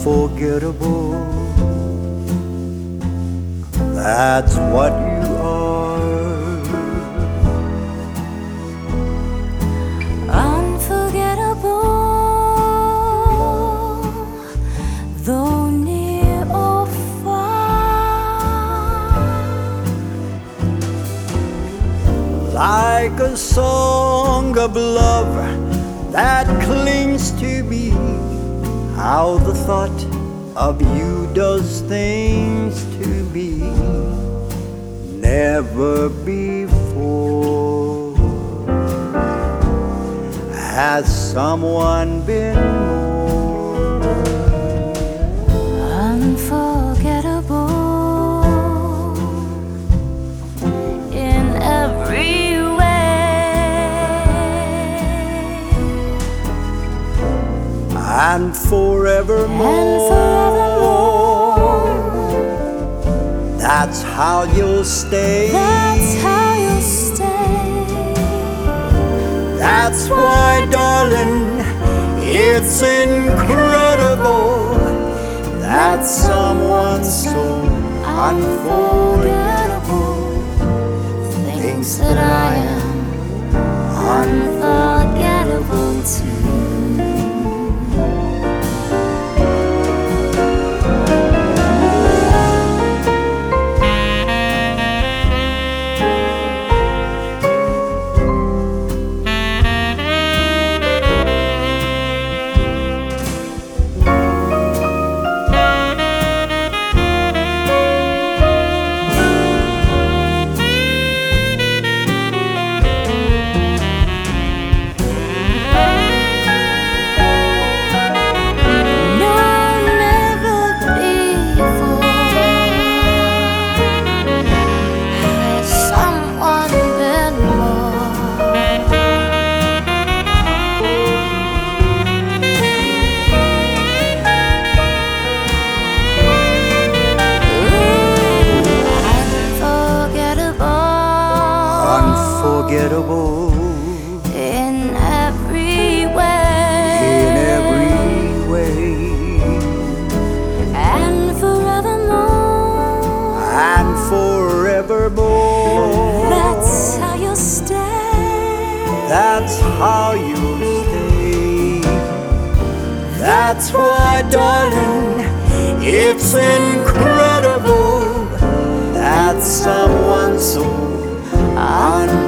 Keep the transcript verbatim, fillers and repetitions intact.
unforgettable. That's what you are. Unforgettable, though near or far. Like a song of love that clings to me, how the thought of you does things to me never before has someone been more unforgettable in every and forevermore. And forevermore. That's how you'll stay. That's how you'll stay. That's why, darling, it's incredible that someone so unforgettable thinks that I am unforgettable too. Unforgettable in every way, in every way, and forevermore, and forevermore. That's how you'll stay. That's how you'll stay. That's why, darling, it's incredible that someone so unforgettable